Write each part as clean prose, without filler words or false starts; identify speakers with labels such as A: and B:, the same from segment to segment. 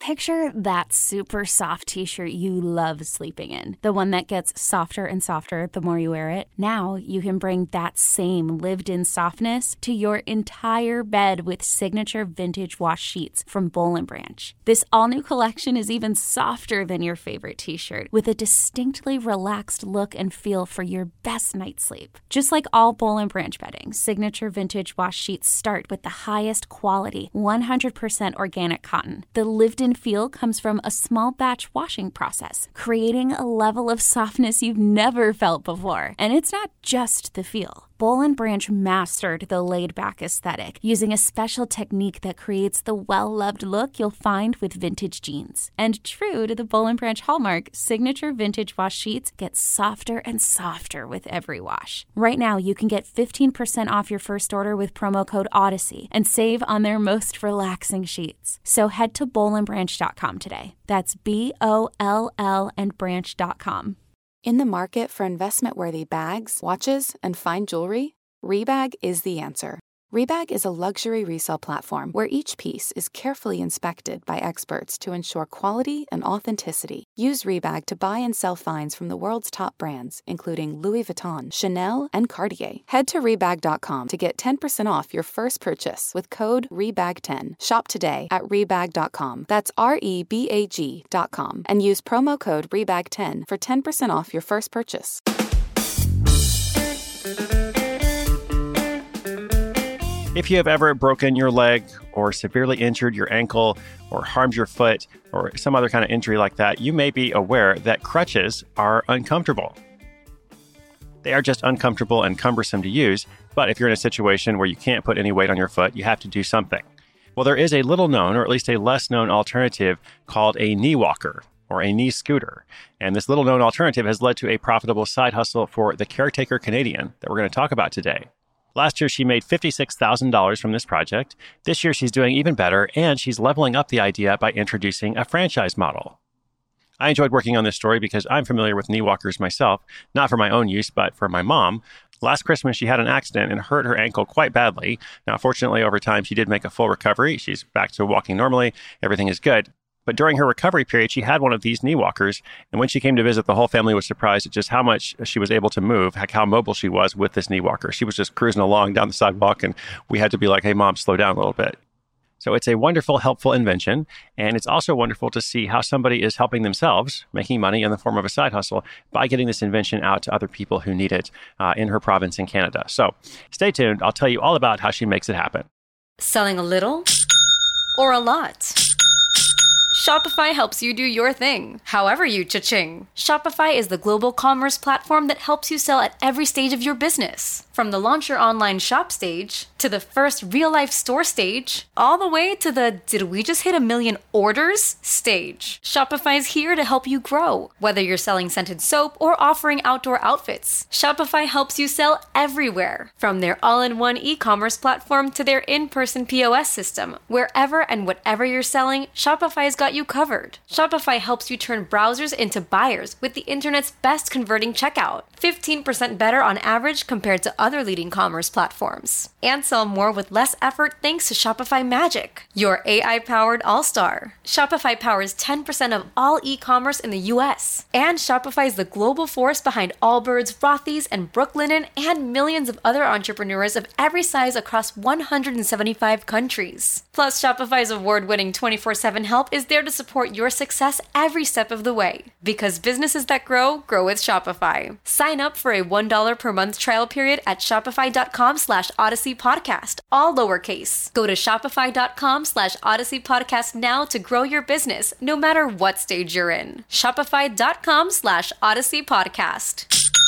A: Picture that super soft t-shirt you love sleeping in, the one that gets softer and softer the more you wear it. Now you can bring that same lived-in softness to your entire bed with signature vintage wash sheets from Boll & Branch. This all-new collection is even softer than your favorite t-shirt, with a distinctly relaxed look and feel for your best night's sleep. Just like all Boll & Branch bedding, signature vintage wash sheets start with the highest quality, 100% organic cotton. The lived-in feel comes from a small batch washing process, creating a level of softness you've never felt before. And it's not just the feel. Boll & Branch mastered the laid-back aesthetic using a special technique that creates the well-loved look you'll find with vintage jeans. And true to the Boll & Branch hallmark, signature vintage wash sheets get softer and softer with every wash. Right now, you can get 15% off your first order with promo code Odyssey and save on their most relaxing sheets. So head to bollandbranch.com today. That's BOLL and branch.com.
B: In the market for investment-worthy bags, watches, and fine jewelry, Rebag is the answer. Rebag is a luxury resale platform where each piece is carefully inspected by experts to ensure quality and authenticity. Use Rebag to buy and sell finds from the world's top brands, including Louis Vuitton, Chanel, and Cartier. Head to Rebag.com to get 10% off your first purchase with code REBAG10. Shop today at Rebag.com. That's REBAG.com. And use promo code REBAG10 for 10% off your first purchase.
C: If you have ever broken your leg or severely injured your ankle or harmed your foot or some other kind of injury like that, you may be aware that crutches are uncomfortable. They are just uncomfortable and cumbersome to use, but if you're in a situation where you can't put any weight on your foot, you have to do something. Well, there is a little known, or at least a less known alternative called a knee walker or a knee scooter. And this little known alternative has led to a profitable side hustle for the Caretaker Canadian that we're going to talk about today. Last year, she made $56,000 from this project. This year, she's doing even better, and she's leveling up the idea by introducing a franchise model. I enjoyed working on this story because I'm familiar with knee walkers myself, not for my own use, but for my mom. Last Christmas, she had an accident and hurt her ankle quite badly. Now, fortunately, over time, she did make a full recovery. She's back to walking normally. Everything is good. But during her recovery period, she had one of these knee walkers. And when she came to visit, the whole family was surprised at just how much she was able to move, how mobile she was with this knee walker. She was just cruising along down the sidewalk, and we had to be like, hey, Mom, slow down a little bit. So it's a wonderful, helpful invention. And it's also wonderful to see how somebody is helping themselves, making money in the form of a side hustle by getting this invention out to other people who need it in her province in Canada. So stay tuned. I'll tell you all about how she makes it happen.
D: Selling a little or a lot? Shopify helps you do your thing, however you cha-ching. Shopify is the global commerce platform that helps you sell at every stage of your business. From the launch your online shop stage, to the first real-life store stage, all the way to the did we just hit 1 million orders stage. Shopify is here to help you grow. Whether you're selling scented soap or offering outdoor outfits, Shopify helps you sell everywhere. From their all-in-one e-commerce platform to their in-person POS system, wherever and whatever you're selling, Shopify's got you covered. Shopify helps you turn browsers into buyers with the internet's best converting checkout. 15% better on average compared to other leading commerce platforms. And sell more with less effort thanks to Shopify Magic, your AI-powered all-star. Shopify powers 10% of all e-commerce in the US. And Shopify is the global force behind Allbirds, Rothy's, and Brooklinen, and millions of other entrepreneurs of every size across 175 countries. Plus, Shopify's award-winning 24/7 help is there to support your success every step of the way. Because businesses that grow, grow with Shopify. Sign up for a $1 per month trial period at shopify.com/Odyssey Podcast, all lowercase. Go to shopify.com/Odyssey Podcast now to grow your business, no matter what stage you're in. Shopify.com/Odyssey Podcast.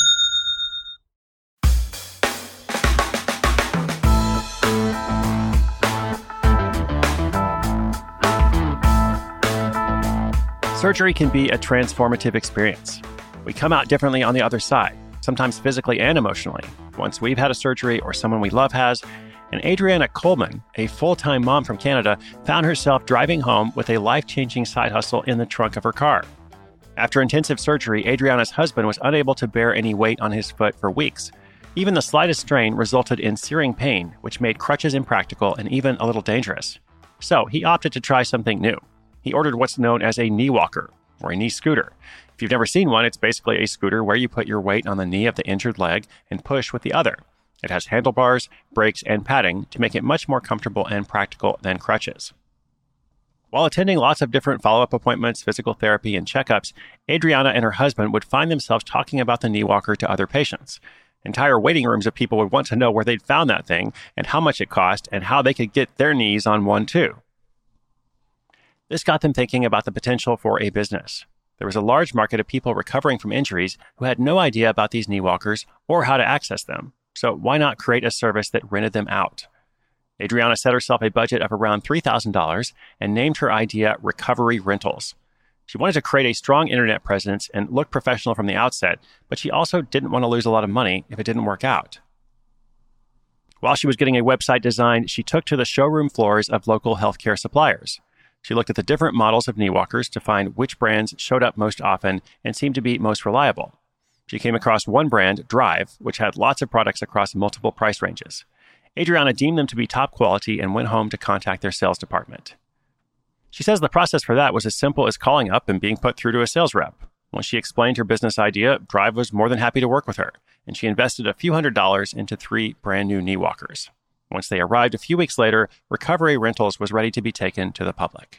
C: Surgery can be a transformative experience. We come out differently on the other side, sometimes physically and emotionally, once we've had a surgery or someone we love has. And Adriana Coleman, a full-time mom from Canada, found herself driving home with a life-changing side hustle in the trunk of her car. After intensive surgery, Adriana's husband was unable to bear any weight on his foot for weeks. Even the slightest strain resulted in searing pain, which made crutches impractical and even a little dangerous. So he opted to try something new. He ordered what's known as a knee walker, or a knee scooter. If you've never seen one, it's basically a scooter where you put your weight on the knee of the injured leg and push with the other. It has handlebars, brakes, and padding to make it much more comfortable and practical than crutches. While attending lots of different follow-up appointments, physical therapy, and checkups, Adriana and her husband would find themselves talking about the knee walker to other patients. Entire waiting rooms of people would want to know where they'd found that thing and how much it cost and how they could get their knees on one too. This got them thinking about the potential for a business. There was a large market of people recovering from injuries who had no idea about these knee walkers or how to access them. So why not create a service that rented them out? Adriana set herself a budget of around $3,000 and named her idea Recovery Rentals. She wanted to create a strong internet presence and look professional from the outset, but she also didn't want to lose a lot of money if it didn't work out. While she was getting a website designed, she took to the showroom floors of local healthcare suppliers. She looked at the different models of knee walkers to find which brands showed up most often and seemed to be most reliable. She came across one brand, Drive, which had lots of products across multiple price ranges. Adriana deemed them to be top quality and went home to contact their sales department. She says the process for that was as simple as calling up and being put through to a sales rep. When she explained her business idea, Drive was more than happy to work with her, and she invested a few $100s into 3 brand new knee walkers. Once they arrived a few weeks later, Recovery Rentals was ready to be taken to the public.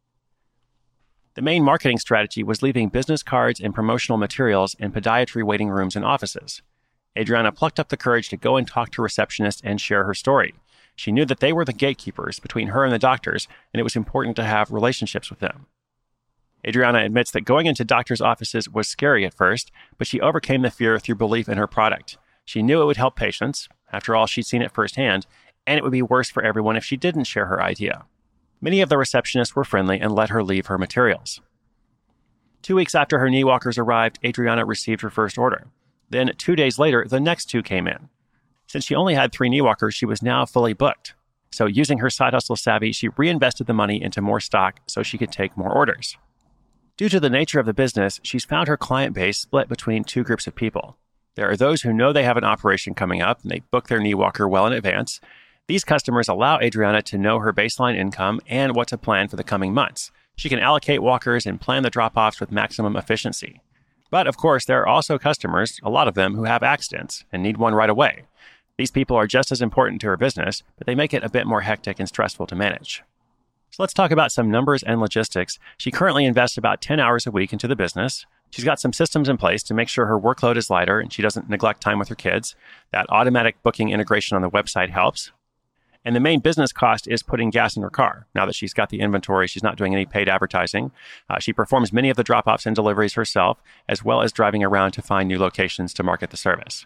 C: The main marketing strategy was leaving business cards and promotional materials in podiatry waiting rooms and offices. Adriana plucked up the courage to go and talk to receptionists and share her story. She knew that they were the gatekeepers between her and the doctors, and it was important to have relationships with them. Adriana admits that going into doctors' offices was scary at first, but she overcame the fear through belief in her product. She knew it would help patients. After all, she'd seen it firsthand, and it would be worse for everyone if she didn't share her idea. Many of the receptionists were friendly and let her leave her materials. 2 weeks after her knee walkers arrived, Adriana received her first order. Then 2 days later, the next 2 came in. Since she only had 3 knee walkers, she was now fully booked. So using her side hustle savvy, she reinvested the money into more stock so she could take more orders. Due to the nature of the business, she's found her client base split between 2 groups of people. There are those who know they have an operation coming up and they book their knee walker well in advance. These customers allow Adriana to know her baseline income and what to plan for the coming months. She can allocate walkers and plan the drop-offs with maximum efficiency. But of course, there are also customers, a lot of them, who have accidents and need one right away. These people are just as important to her business, but they make it a bit more hectic and stressful to manage. So let's talk about some numbers and logistics. She currently invests about 10 hours a week into the business. She's got some systems in place to make sure her workload is lighter and she doesn't neglect time with her kids. That automatic booking integration on the website helps. And the main business cost is putting gas in her car. Now that she's got the inventory, she's not doing any paid advertising. She performs many of the drop-offs and deliveries herself, as well as driving around to find new locations to market the service.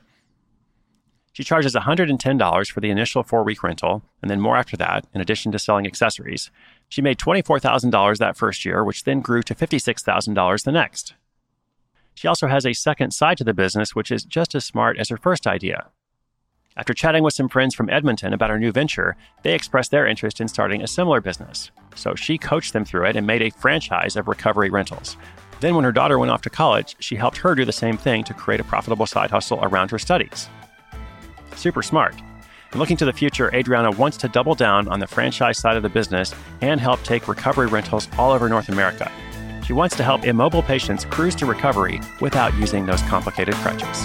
C: She charges $110 for the initial 4-week rental, and then more after that, in addition to selling accessories. She made $24,000 that first year, which then grew to $56,000 the next. She also has a second side to the business, which is just as smart as her first idea. After chatting with some friends from Edmonton about her new venture, they expressed their interest in starting a similar business. So she coached them through it and made a franchise of Recovery Rentals. Then when her daughter went off to college, she helped her do the same thing to create a profitable side hustle around her studies. Super smart. And looking to the future, Adriana wants to double down on the franchise side of the business and help take Recovery Rentals all over North America. She wants to help immobile patients cruise to recovery without using those complicated crutches.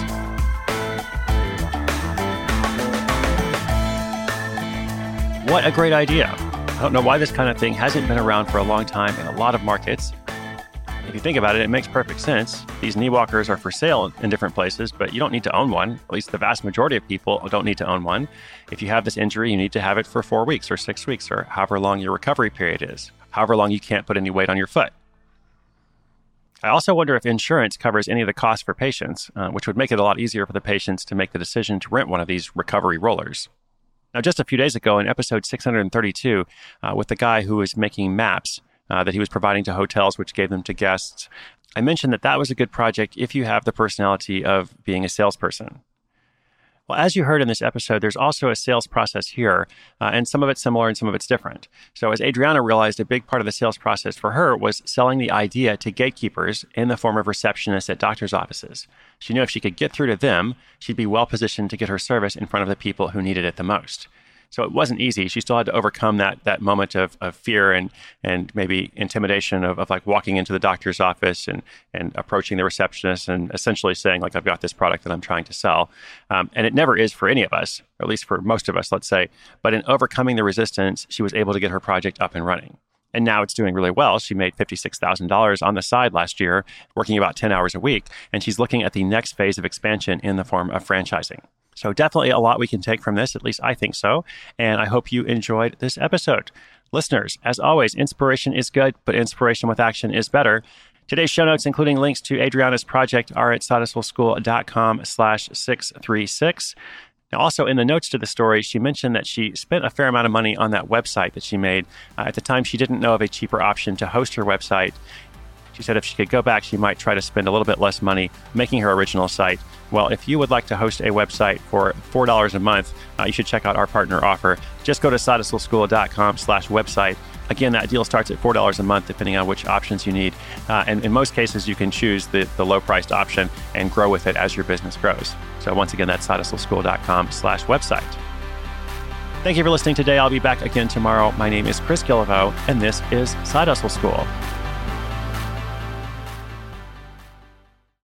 C: What a great idea. I don't know why this kind of thing hasn't been around for a long time in a lot of markets. If you think about it, it makes perfect sense. These knee walkers are for sale in different places, but you don't need to own one. At least the vast majority of people don't need to own one. If you have this injury, you need to have it for 4 weeks or 6 weeks or however long your recovery period is, however long you can't put any weight on your foot. I also wonder if insurance covers any of the costs for patients, which would make it a lot easier for the patients to make the decision to rent one of these recovery rollers. Now, just a few days ago in episode 632, with the guy who was making maps that he was providing to hotels, which gave them to guests, I mentioned that that was a good project if you have the personality of being a salesperson. Well, as you heard in this episode, there's also a sales process here, and some of it's similar and some of it's different. So as Adriana realized, a big part of the sales process for her was selling the idea to gatekeepers in the form of receptionists at doctors' offices. She knew if she could get through to them, she'd be well positioned to get her service in front of the people who needed it the most. So it wasn't easy. She still had to overcome that moment of fear and maybe intimidation of like walking into the doctor's office and approaching the receptionist and essentially saying, like, I've got this product that I'm trying to sell. And it never is for any of us, or at least for most of us, let's say. But in overcoming the resistance, she was able to get her project up and running. And now it's doing really well. She made $56,000 on the side last year, working about 10 hours a week. And she's looking at the next phase of expansion in the form of franchising. So definitely a lot we can take from this, at least I think so. And I hope you enjoyed this episode. Listeners, as always, inspiration is good, but inspiration with action is better. Today's show notes, including links to Adriana's project, are at sidehustleschool.com/636. Now, also in the notes to the story, she mentioned that she spent a fair amount of money on that website that she made. At the time, she didn't know of a cheaper option to host her website. She said if she could go back, she might try to spend a little bit less money making her original site. Well, if you would like to host a website for $4 a month, you should check out our partner offer. Just go to sidehustleschool.com/website. Again, that deal starts at $4 a month, depending on which options you need. And in most cases, you can choose the low-priced option and grow with it as your business grows. So once again, that's sidehustleschool.com/website. Thank you for listening today. I'll be back again tomorrow. My name is Chris Guillebeau, and this is Side Hustle School.